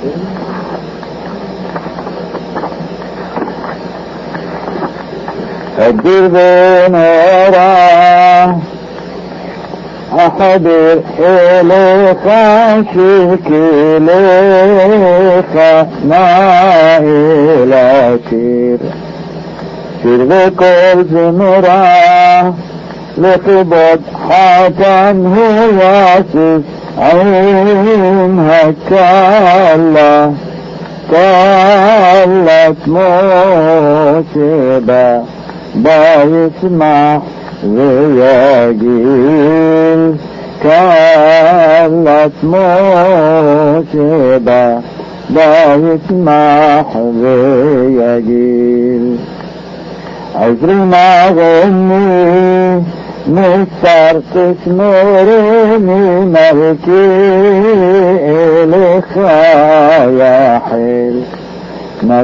الدرب نورا أحضر إليك شرك إليك نائل شير بكل زمرة لقبض حاتم هو عينها كالت موسبة بيسمع ويجيل كالت موسبة بيسمع ويجيل عذر ما غني مستر تسمرني ملكي إليك يا حيل ما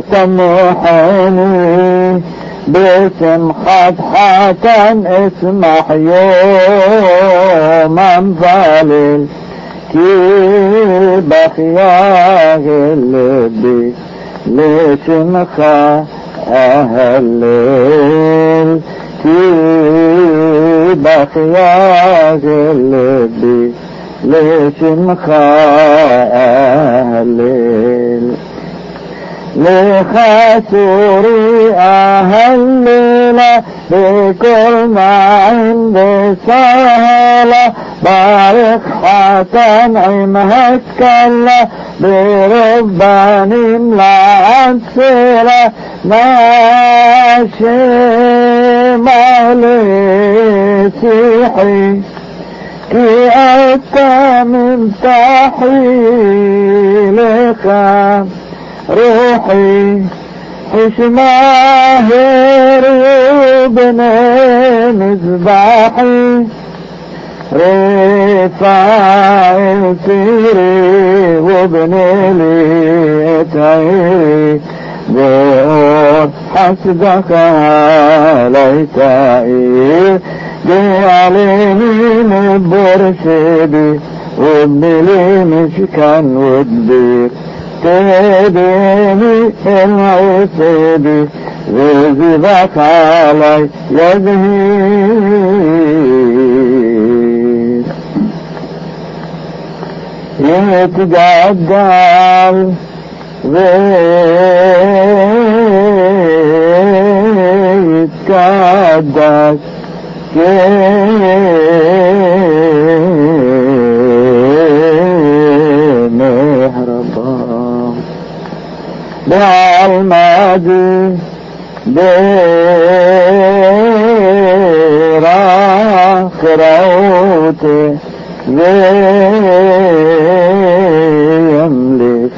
سمحني باسم حتى اسمح يوما ظليل كي بخياغ اللبي ليش مخا الليل كي بخياغ اللبي ليش مخا الليل لخسوري الليلة بكل ما عندي سهلة بارك حسن عمها تكلة برباني ملعب سيرة ماشي مولي سيحي كي أتمم تحيلك روحي حشماهر وبني مذبحي رفاعي سيري وبني ليتعي دور حسبك ليتعي جعلني من برشدي وابني لي مشكن ودبير تبيني العصبي وزبك علي يزهير يتجدل ويتكدس بالماضي براخروتي يملك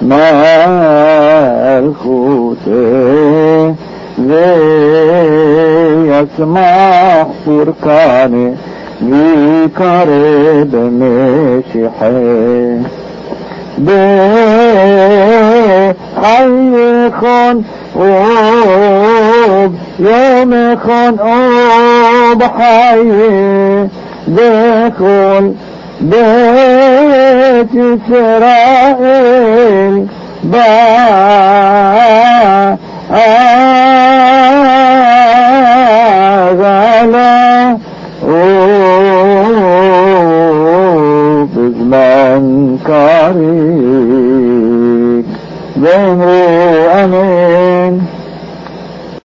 ملكوتي يسمح فرقاني بقرب مشيحي بحي خون أوب يوم خون أوب حي دخل بيت إسرائيل غلا بزمان قريب ظهر أمين